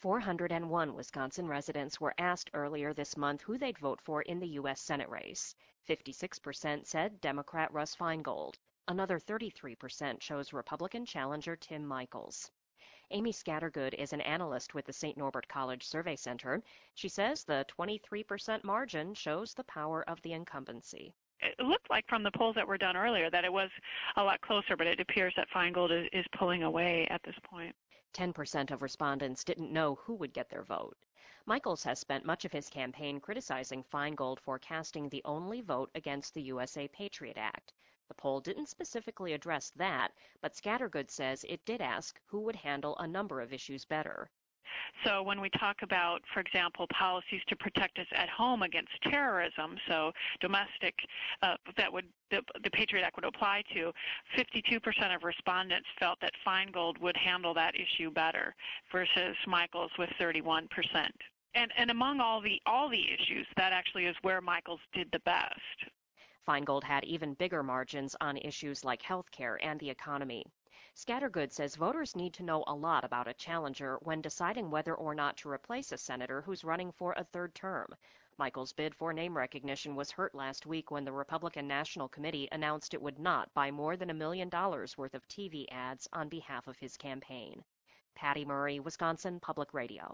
401 Wisconsin residents were asked earlier this month who they'd vote for in the U.S. Senate race. 56% said Democrat Russ Feingold. Another 33% chose Republican challenger Tim Michels. Amy Scattergood is an analyst with the St. Norbert College Survey Center. She says the 23% margin shows the power of the incumbency. It looked like from the polls that were done earlier that it was a lot closer, but it appears that Feingold is pulling away at this point. 10% of respondents didn't know who would get their vote. Michels has spent much of his campaign criticizing Feingold for casting the only vote against the USA Patriot Act. The poll didn't specifically address that, but Scattergood says it did ask who would handle a number of issues better. So when we talk about, for example, policies to protect us at home against terrorism, so domestic, the Patriot Act would apply to, 52% of respondents felt that Feingold would handle that issue better versus Michels with 31%. And among all the issues, that actually is where Michels did the best. Feingold had even bigger margins on issues like health care and the economy. Scattergood says voters need to know a lot about a challenger when deciding whether or not to replace a senator who's running for a third term. Michels' bid for name recognition was hurt last week when the Republican National Committee announced it would not buy more than $1 million worth of TV ads on behalf of his campaign. Patty Murray, Wisconsin Public Radio.